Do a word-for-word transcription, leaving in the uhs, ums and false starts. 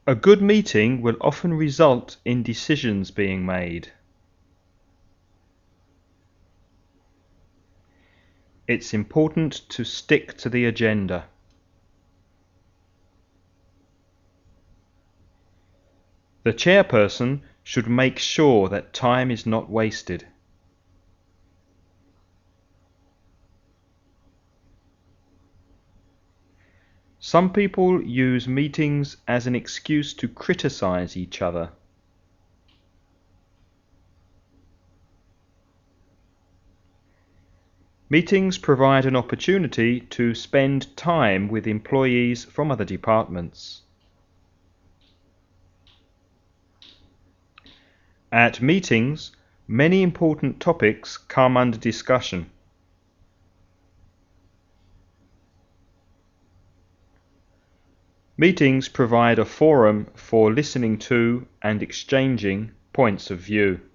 A good meeting will often result in decisions being made. It's important to stick to the agenda. The chairperson should make sure that time is not wasted. Some people use meetings as an excuse to criticize each other. Meetings provide an opportunity to spend time with employees from other departments. At meetings, many important topics come under discussion. Meetings provide a forum for listening to and exchanging points of view.